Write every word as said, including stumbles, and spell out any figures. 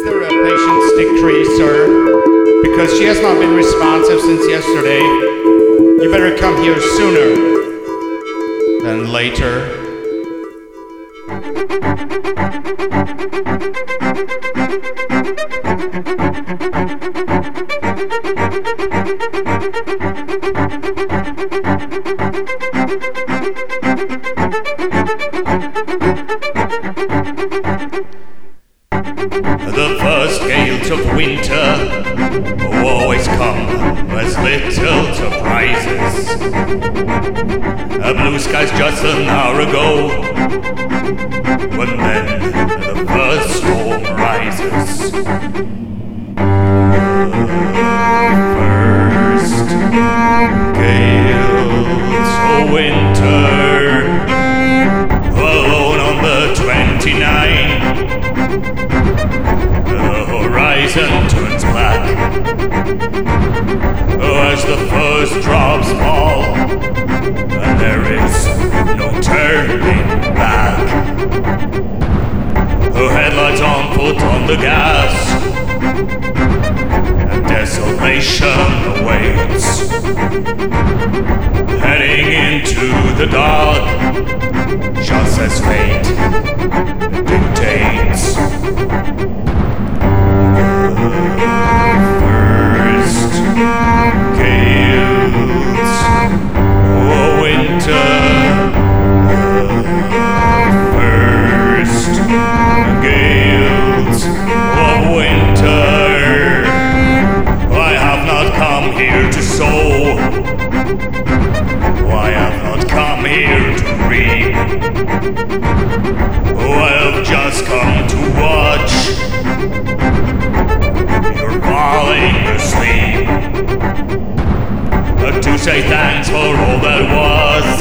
Is there a patience decree, sir? Because she has not been responsive since yesterday. You better come here sooner than later. The first gales of winter always come as little surprises. A blue sky's just an hour ago, when then the first storm rises. First gales of winter, alone on the twenty-ninth. The horizon turns black as the first drops fall, and there is no turning back. Her headlights on foot on the gas, and desolation awaits, heading into the dark, just as fate dictates. First gales of winter. First gales of winter. I have not come here to sow. I have not come here to reap. I have just come to watch. You're falling asleep, but to say thanks for all that was.